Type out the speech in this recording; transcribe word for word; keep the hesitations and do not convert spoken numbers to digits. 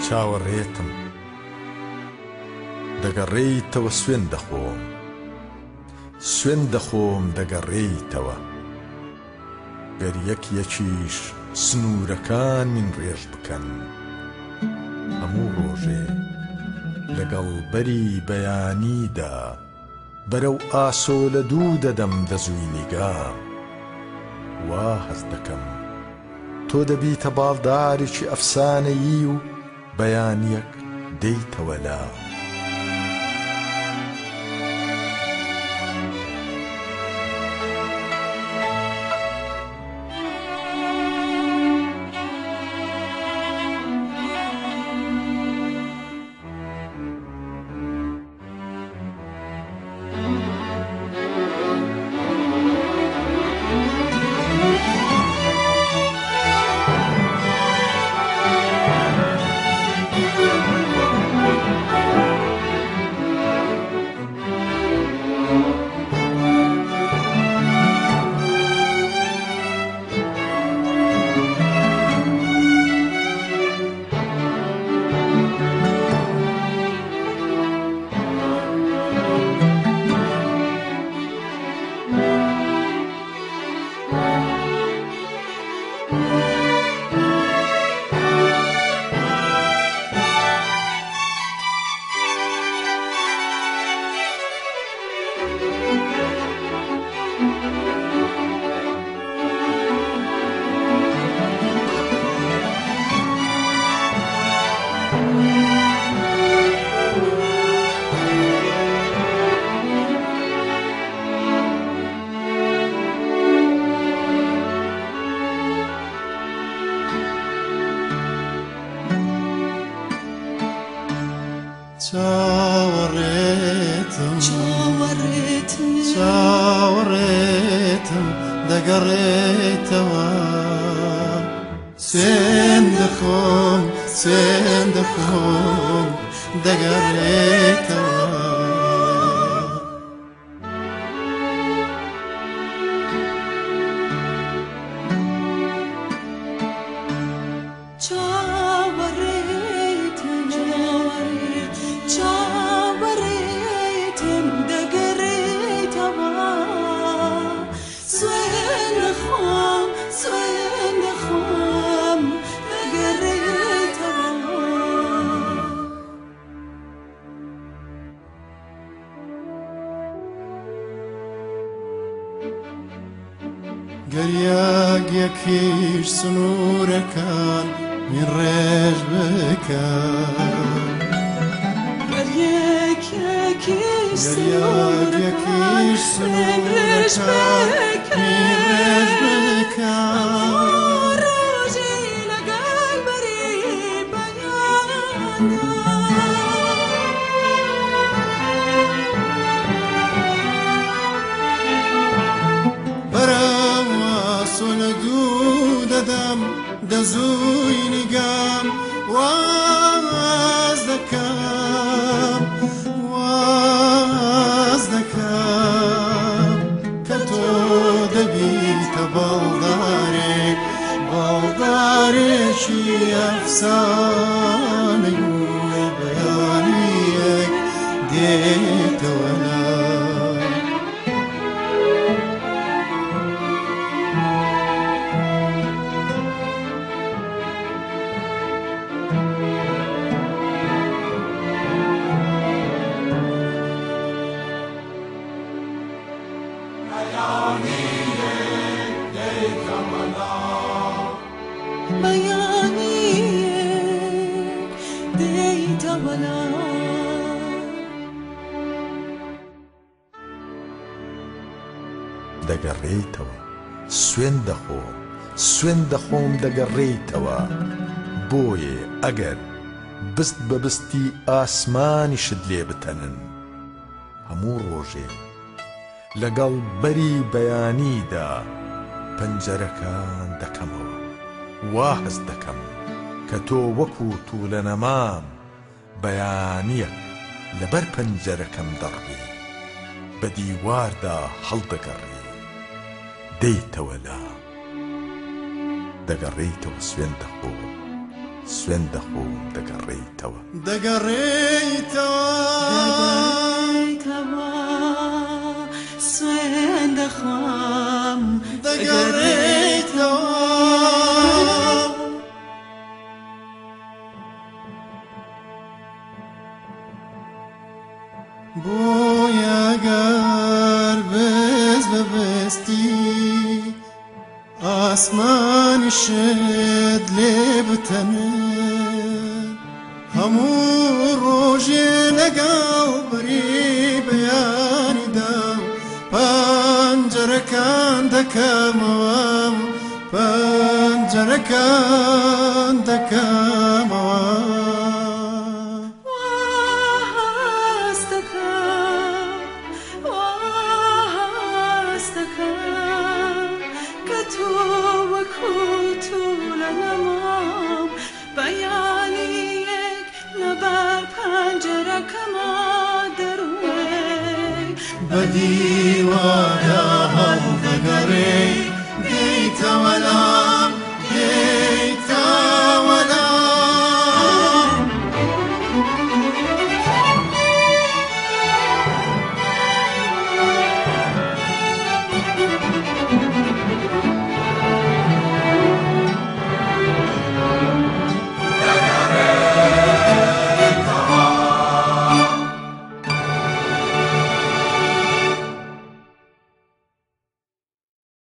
چاوەڕێتم دەگەڕێیتەوە سوێن دەخۆم سوێن دەخۆم دەگەڕێیتەوە گەر یەک یەکیش سنوورەکان من ڕێژ بکەن هەموو ڕۆژێ لەگەڵ بەری بەیانیدا بەرەو ئاسۆلە دوو دەدەم دەزووی نیگا وا هەز دەکەم تۆ دەبیتە باڵدارێکی ئەفسانەیی و بەیانیەک دەیتەوە لا چاوەڕێتم چاوەڕێتم دەگەڕێیتەوە سوێن دەخۆم سوێن دەخۆم دەگەڕێیتەوە گەریەک یەکیش سنوورەکان من ڕێژ بکەن گەریەک یەکیش سنوورەکان من ڕێژ بکەن ڕۆژی لەگەڵ بەری بەیانە دەزووی نیگام واز دەکەم واز دەکەم کە تۆ دەبیتە باڵدارێک باڵدارێکی ئەفسانەی و بەیانیەک دێتەوە لا بەیانیەک دێیتەوە لا دەگەڕێیتەوە سوێن دەخۆم سوێن دەخۆم دەگەڕێیتەوە بۆیێ ئەگەر بست بە بستی ئاسمانیشت لێ بتەنن هەموو ڕۆژێ لەگەڵ بەری بەیانیدا پەنجەرەکان دەکەمەوە وا هەز دەکەم کە تۆ وەکو توولە نەمام بەیانیەک لەبەر پەنجەرەکەم دەڕبێ بە دیواردا هەڵدەگەڕێ دەیتەوە لا دەگەڕێیتەوە سوێن دەخۆ سوێن دەخۆم دەگەڕێیتەوە دەگەڕێیتەوە دەگەڕێیتەوە سوێن دەخۆم دەگەڕێیتەوە بۆی ئەگەر بەست بەبەستی ئاسمانی شت لێ بتەنێت هەموو ڕۆژێ لەگەڵ بەری بەیانیدا پەنجەرەکان دەکەمەوە پەنجەرەکان دەکەمەوە بدی وادار